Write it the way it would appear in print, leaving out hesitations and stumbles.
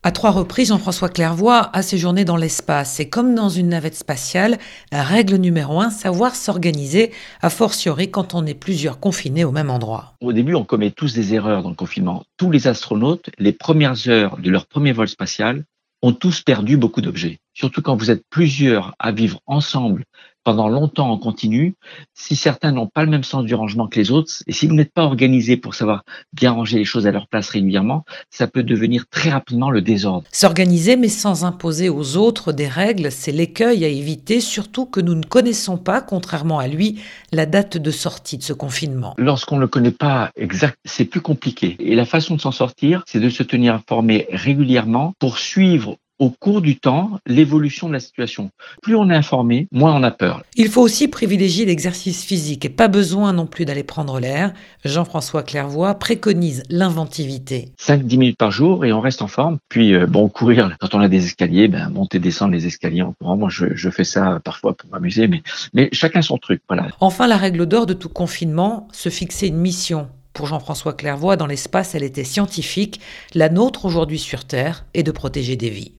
À 3 reprises, Jean-François Clairvoy a séjourné dans l'espace. C'est comme dans une navette spatiale, règle numéro 1, savoir s'organiser, a fortiori quand on est plusieurs confinés au même endroit. Au début, on commet tous des erreurs dans le confinement. Tous les astronautes, les premières heures de leur premier vol spatial, ont tous perdu beaucoup d'objets. Surtout quand vous êtes plusieurs à vivre ensemble pendant longtemps en continu, si certains n'ont pas le même sens du rangement que les autres, et si vous n'êtes pas organisé pour savoir bien ranger les choses à leur place régulièrement, ça peut devenir très rapidement le désordre. S'organiser mais sans imposer aux autres des règles, c'est l'écueil à éviter, surtout que nous ne connaissons pas, contrairement à lui, la date de sortie de ce confinement. Lorsqu'on ne le connaît pas exact, c'est plus compliqué. Et la façon de s'en sortir, c'est de se tenir informé régulièrement pour suivre au cours du temps l'évolution de la situation. Plus on est informé, moins on a peur. Il faut aussi privilégier l'exercice physique et pas besoin non plus d'aller prendre l'air. Jean-François Clairvoy préconise l'inventivité. 5-10 minutes par jour et on reste en forme. Puis courir, quand on a des escaliers, monter, descendre les escaliers en courant. Moi, je fais ça parfois pour m'amuser, mais chacun son truc. Voilà. Enfin, la règle d'or de tout confinement, se fixer une mission. Pour Jean-François Clairvoy, dans l'espace, elle était scientifique. La nôtre aujourd'hui sur Terre est de protéger des vies.